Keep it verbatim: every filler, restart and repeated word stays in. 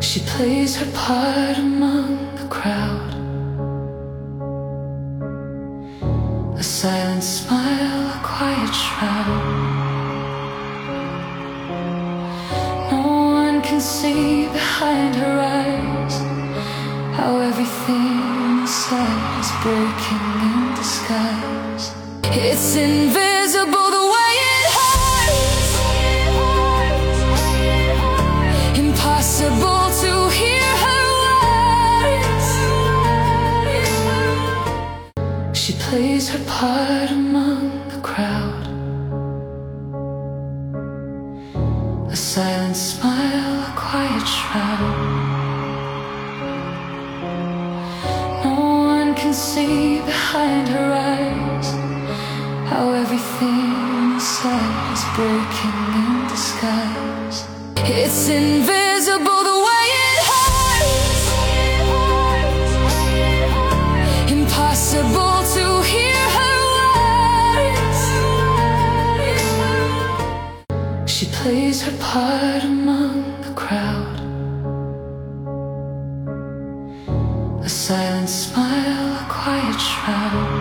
She plays her part among the crowd. A silent smile, a quiet shroud. No one can see behind her eyes how everything inside is breaking in disguise. It's invisible the way it hurts. Impossible to hear her words. She plays her part among the crowd. A silent smile, a quiet shroud. No one can see behind her eyes how everything inside is breaking in disguise. It's invisible the way it hurts. Impossible to hear her words. She plays her part among the crowd. A silent smile, a quiet shroud.